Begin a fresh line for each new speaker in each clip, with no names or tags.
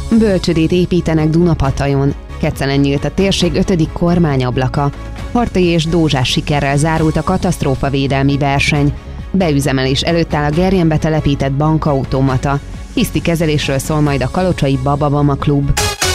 Bölcsődét építenek Dunapatajon. Kecelen nyílt a térség 5. kormányablaka. Hartai és Dózsás sikerrel zárult a katasztrófavédelmi verseny. Beüzemelés előtt áll a Gerjenbe telepített bankautomata. Hiszti kezelésről szól majd a kalocsai Bababama klub.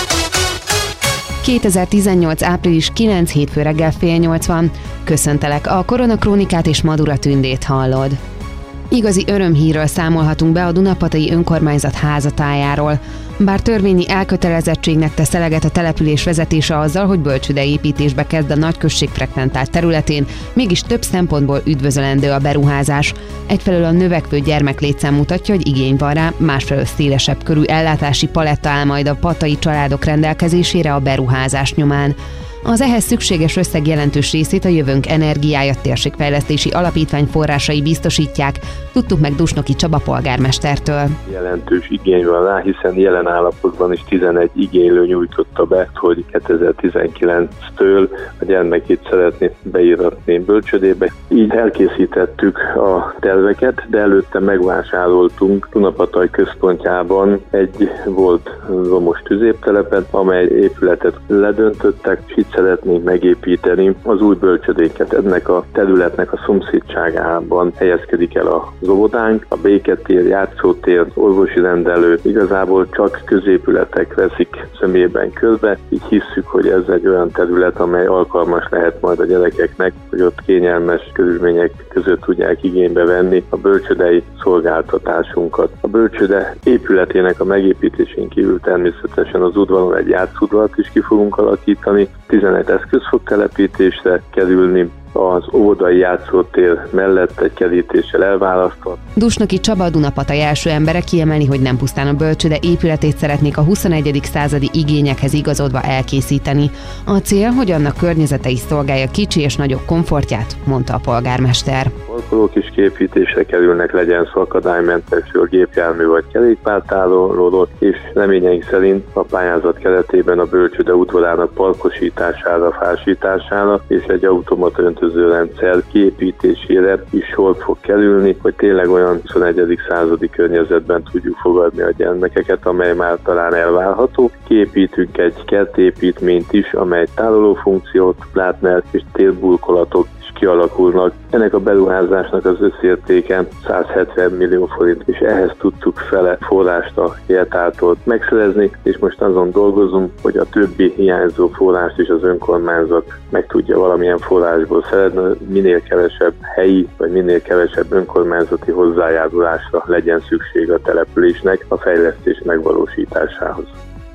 2018. április 9. hétfő reggel 7:30. Köszöntelek, a Koronakrónikát és Madura Tündét hallod. Igazi örömhírről számolhatunk be a Dunapatai önkormányzat házatájáról. Bár törvényi elkötelezettségnek tesz eleget a település vezetése azzal, hogy bölcsődeépítésbe kezd a nagyközség frekventált területén, mégis több szempontból üdvözölendő a beruházás. Egyfelől a növekvő gyermeklétszám mutatja, hogy igény van rá, másfelől szélesebb körű ellátási paletta áll majd a patai családok rendelkezésére a beruházás nyomán. Az ehhez szükséges összeg jelentős részét a Jövőnk Energiája térségfejlesztési alapítvány forrásai biztosítják, tudtuk meg Dusnoki Csaba polgármestertől.
Jelentős igény van rá, hiszen jelen állapotban is 11 igénylő nyújtotta be, hogy 2019-től a gyermekét szeretné beíratni bölcsődébe. Így elkészítettük a terveket, de előtte megvásároltunk Dunapataj központjában egy volt romos tüzéptelepet, amely épületet ledöntöttek, és itt szeretnénk megépíteni az új bölcsödéket. Ennek a területnek a szomszédságában helyezkedik el az óvodánk, a Béketér, játszótér, orvosi rendelő, igazából csak középületek veszik szemében körbe, így hisszük, hogy ez egy olyan terület, amely alkalmas lehet majd a gyerekeknek, hogy ott kényelmes körülmények között tudják igénybe venni a bölcsődei szolgáltatásunkat. A bölcsőde épületének a megépítésén kívül természetesen az udvaron egy játszóudvart is ki fogunk alakítani, 11 eszköz fog telepítésre kerülni, az óvodai játszótér mellett egy kerítéssel elválasztott.
Dusnoki Csaba, a Dunapataj első embere, kiemeli, hogy nem pusztán a bölcsőde épületét szeretnék a 21. századi igényekhez igazodva elkészíteni. A cél, hogy annak környezete is szolgálja kicsi és nagyobb komfortját, mondta a polgármester.
Parkolók is képítésre kerülnek, legyen szó akadálymentes gépjármű vagy kerékpártároló, és reményeink szerint a pályázat keretében a bölcsőde udvarának parkosítására, fásítására és egy automata öntözőrendszer kiépítésére is sor fog kerülni, hogy tényleg olyan 21. századi környezetben tudjuk fogadni a gyermekeket, amely már talán elvárható. Kiépítünk egy kertépítményt is, amely tároló funkciót lát el, és térburkolatok kialakulnak. Ennek a beruházásnak az összértéke 170 millió forint, és ehhez tudtuk fele forrást a jeltártól megszerezni, és most azon dolgozunk, hogy a többi hiányzó forrást is az önkormányzat meg tudja valamilyen forrásból szerezni, minél kevesebb helyi, vagy minél kevesebb önkormányzati hozzájárulásra legyen szükség a településnek a fejlesztés megvalósításához.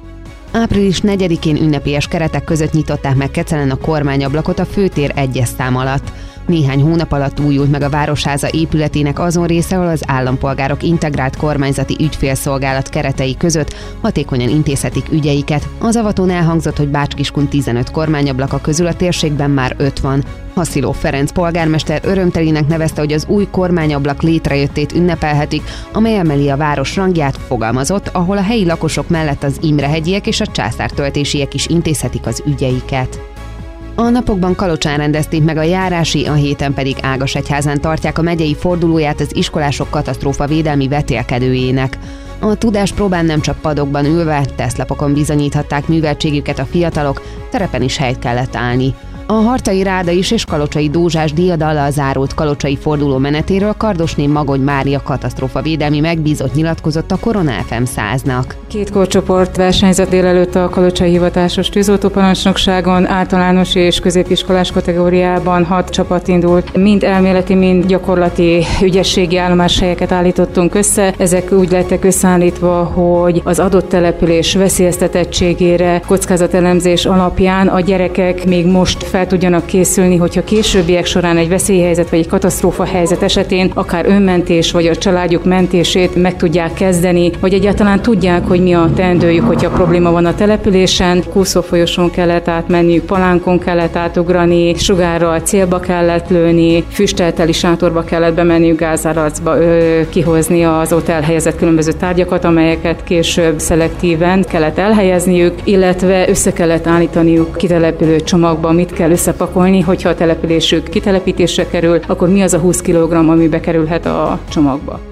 Április 4-én ünnepélyes keretek között nyitották meg Kecelen a kormányablakot a főtér 1-es szám alatt. Néhány hónap alatt újult meg a Városháza épületének azon része, ahol az állampolgárok integrált kormányzati ügyfélszolgálat keretei között hatékonyan intézhetik ügyeiket. Az avatón elhangzott, hogy Bács-Kiskun 15 kormányablaka közül a térségben már 5 van. Hasziló Ferenc polgármester örömtelinek nevezte, hogy az új kormányablak létrejöttét ünnepelhetik, amely emeli a város rangját, fogalmazott, ahol a helyi lakosok mellett az Imrehegyiek és a császártöltésiek is intézhetik az ügyeiket. A napokban Kalocsán rendezték meg a járási, a héten pedig Ágasegyházán tartják a megyei fordulóját az iskolások katasztrófavédelmi vetélkedőjének. A tudáspróbán nem csak padokban ülve, tesztlapokon bizonyíthatták műveltségüket a fiatalok, terepen is helyt kellett állni. A Hartai Ráda is és Kalocsai Dózsás diadallal zárult kalocsai forduló menetéről Kardosné Magony Mária katasztrófavédelmi megbízott nyilatkozott a Korona FM 100-nak.
2 korcsoport versenyzett délelőtt a kalocsai hivatásos tűzoltóparancsnokságon, általános és középiskolás kategóriában 6 csapat indult. Mind elméleti, mind gyakorlati ügyességi állomáshelyeket állítottunk össze. Ezek úgy lettek összeállítva, hogy az adott település veszélyeztetettségére kockázatelemzés alapján a gyerekek még most fel tudjanak készülni, hogyha későbbiek során egy veszélyhelyzet vagy egy katasztrófa helyzet esetén akár önmentés vagy a családjuk mentését meg tudják kezdeni, vagy egyáltalán tudják, hogy mi a teendőjük, hogyha probléma van a településen. Kúszófolyosón kellett átmenniük, palánkon kellett átugrani, sugárral célba kellett lőni, füstelteli sátorba kellett bemenniük, gázáracba kihozni az ott elhelyezett különböző tárgyakat, amelyeket később szelektíven kellett elhelyezniük, illetve össze kellett állítaniuk kitelepülő csomagba, mit kell összepakolni, hogyha a településük kitelepítésre kerül, akkor mi az a 20 kg, ami bekerülhet a csomagba.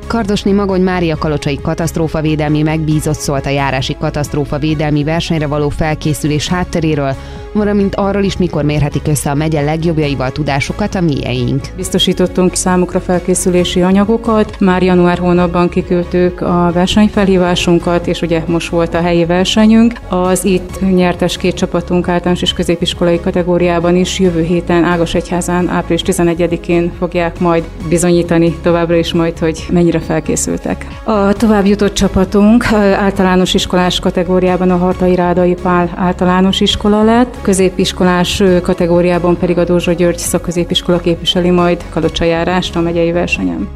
Kardosné Magony Mária kalocsai katasztrófavédelmi megbízott szólt a járási katasztrófavédelmi versenyre való felkészülés hátteréről, valamint arról is, mikor mérhetik össze a megye legjobbjaival tudásukat a mieink.
Biztosítottunk számukra felkészülési anyagokat, már január hónapban kiküldtük a versenyfelhívásunkat, és ugye most volt a helyi versenyünk. Az itt nyertes 2 csapatunk általános és középiskolai kategóriában is jövő héten Ágosegyházán április 11-én fogják majd bizonyítani továbbra is majd, hogy mennyire felkészültek. A tovább jutott csapatunk általános iskolás kategóriában a Hartai Rádai Pál általános iskola lett, középiskolás kategóriában pedig a Dózsa György szakközépiskola képviseli majd Kalocsajárást a megyei versenyen.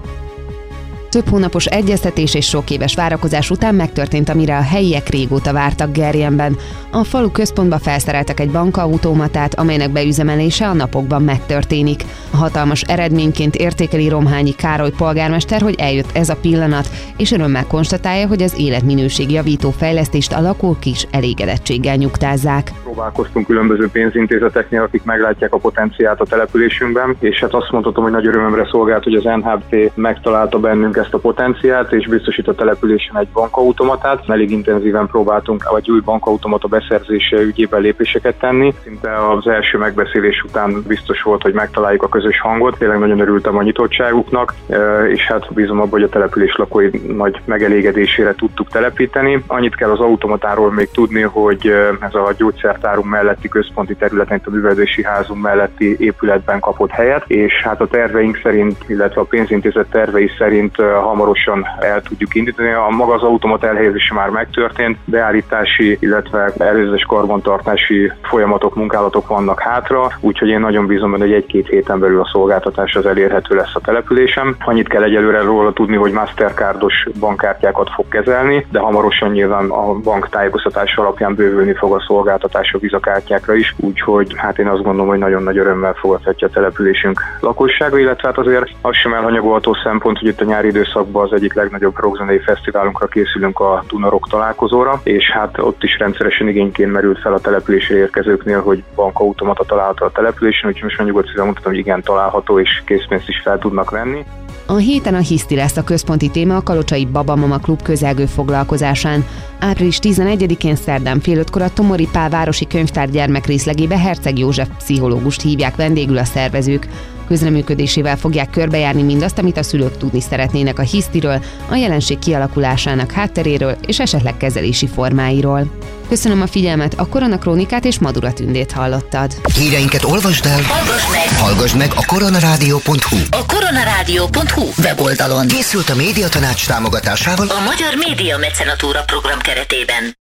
Több hónapos egyeztetés és sok éves várakozás után megtörtént, amire a helyiek régóta vártak Gerjenben. A falu központba felszereltek egy bankautomatát, amelynek beüzemelése a napokban megtörténik. A hatalmas eredményként értékeli Romhányi Károly polgármester, hogy eljött ez a pillanat, és örömmel konstatálja, hogy az életminőség javító fejlesztést a lakók is elégedettséggel nyugtázzák.
Próbálkoztunk különböző pénzintézeteknél, akik meglátják a potenciált a településünkben, és hát azt mondhatom, hogy nagy örömömre szolgált, hogy az NHT megtalálta bennünk ezt a potenciált, és biztosít a településen egy bankautomatát. Elég intenzíven próbáltunk egy új bankautomata beszerzése ügyében lépéseket tenni. Szinte az első megbeszélés után biztos volt, hogy megtaláljuk a közös hangot. Tényleg nagyon örültem a nyitottságuknak, és hát bízom abban, hogy a település lakói nagy megelégedésére tudtuk telepíteni. Annyit kell az automatáról még tudni, hogy ez a gyógyszertárunk melletti központi területen, a művelődési házunk melletti épületben kapott helyet, és hát a terveink szerint, illetve a pénzintézet tervei szerint hamarosan el tudjuk indítani. A maga az automat elhelyezése már megtörtént, beállítási, illetve előzetes karbantartási folyamatok, munkálatok vannak hátra, úgyhogy én nagyon bízom benne, hogy 1-2 héten belül a szolgáltatás az elérhető lesz a településem. Annyit kell egyelőre róla tudni, hogy Mastercardos bankkártyákat fog kezelni, de hamarosan nyilván a bank tájékoztatása alapján bővülni fog a szolgáltatás a vizakártyákra is, úgyhogy hát én azt gondolom, hogy nagyon nagy örömmel fogadhatja a településünk lakossága, illetve hát azért az sem elhanyagolható szempont, hogy itt a nyári időszakban az egyik legnagyobb rockzenei fesztiválunkra készülünk, a Duna Rock találkozóra, és hát ott is rendszeresen igényként merült fel a településre érkezőknél, hogy bankautomata található a településen, úgyhogy most nyugodt szívvel mondhatom, hogy igen, található, és készpénzt is fel tudnak venni.
A héten a Hiszti lesz a központi téma a Kalocsai Babamama Klub közelgő foglalkozásán. Április 11-én szerdán fél 5-kor a Tomori Pál városi könyvtár gyermekrészlegébe Herceg József pszichológust hívják vendégül a szervezők. Közreműködésével fogják körbejárni mindazt, amit a szülők tudni szeretnének a hisztiről, a jelenség kialakulásának hátteréről és esetleg kezelési formáiról. Köszönöm a figyelmet, a Koronakrónikát és Madura Tündét hallottad.
Híreinket olvasd el, hallgass meg a koronarádió.hu.
A koronarádió.hu weboldalon
Készült a Médiatanács támogatásával
a Magyar Média Mecenatúra program keretében.